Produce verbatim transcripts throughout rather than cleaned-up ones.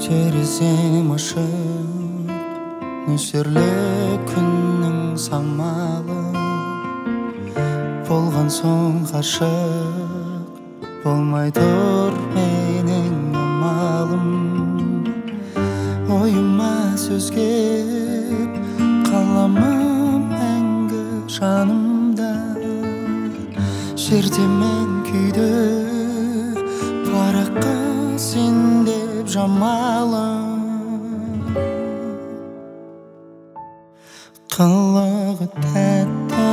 терезем ашып нөсерлі күннің самалы болған соң ғашық болмай тұр менің амалым. Ойыма сөз кеп қаламым мәңгі жанымда, жерде мен күйді параққа сен деп жамалым. Қылығы тәтті,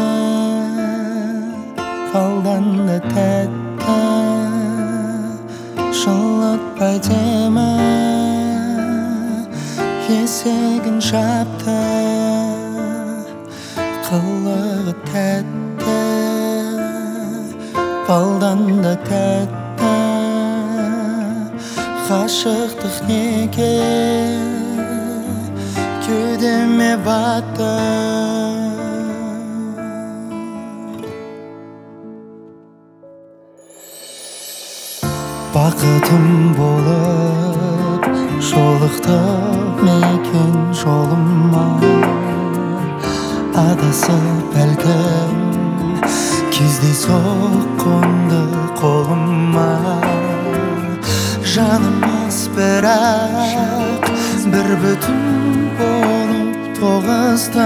балдан да тәтті, жылатпай демі есігін жапты. Қылығы тәтті, балдан да тәтті, ғашықтық неге кеудеме батты. Бақытым болып жолықты мекен жолыма, адасып бәлкім кездейсоқ қонды қолыма. Жанымыз бірақ бір бүтін болып тоғысты,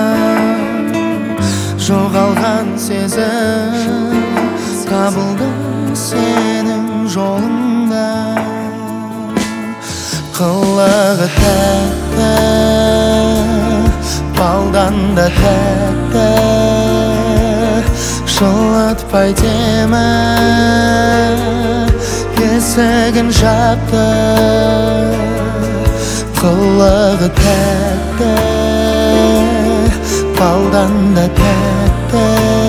жоғалған сезім табылды сенің жолыңда. Қылығы тәтті, балдан да тәтті, жылатпай демі есігін жапты. Қылығы тәтті, балдан да тәтті,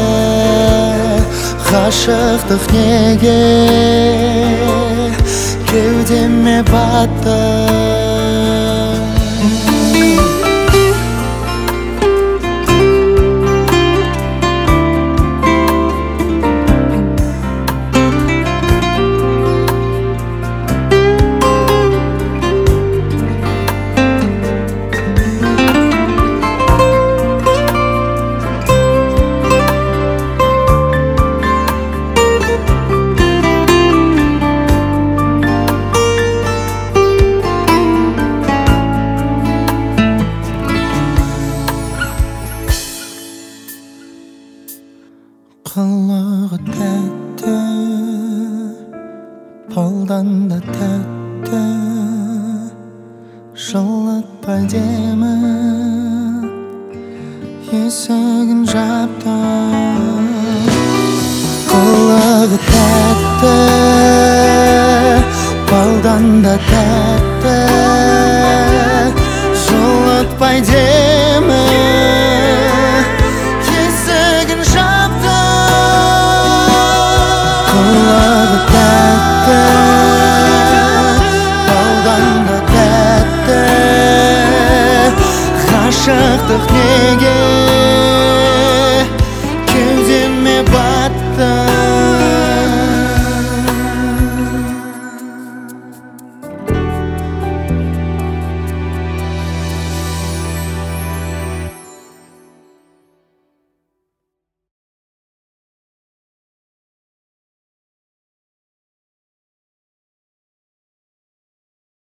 ғашықтық неге кеудеме батты. Қылығы тәтті, балдан да тәтті, жылатпай демі есігін жапты. Қылығы тәтті, балдан да тәтті, жылатпай демі есігін жапты. Қылығы